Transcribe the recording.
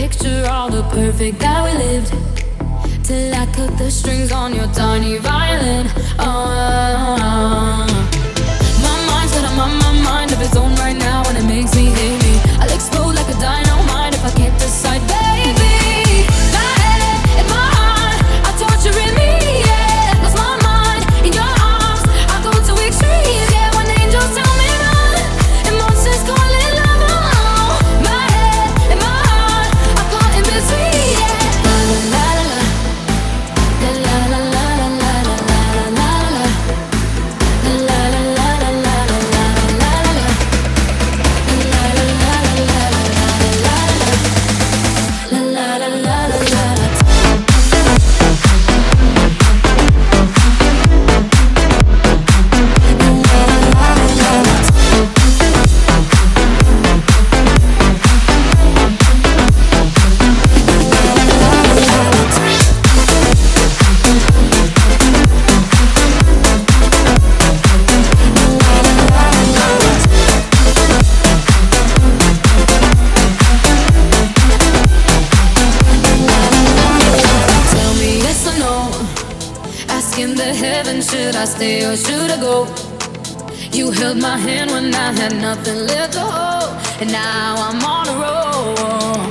picture all the perfect that we lived, till I cut the strings on your tiny violin. My mind's got my mind of its own right now, and it makes me hate me. I'll explode like a dynamite if I can't decide, baby. My head and my heart are torturing me, yeah. Lost my mind in your arms, I go to extremes, yeah. When angels tell me run, and monsters calling love, oh. My head and my heart are caught in between, yeah. La la la la la la la la la la la la. In the heavens, should I stay or should I go? You held my hand when I had nothing left to hold, and now I'm on a roll.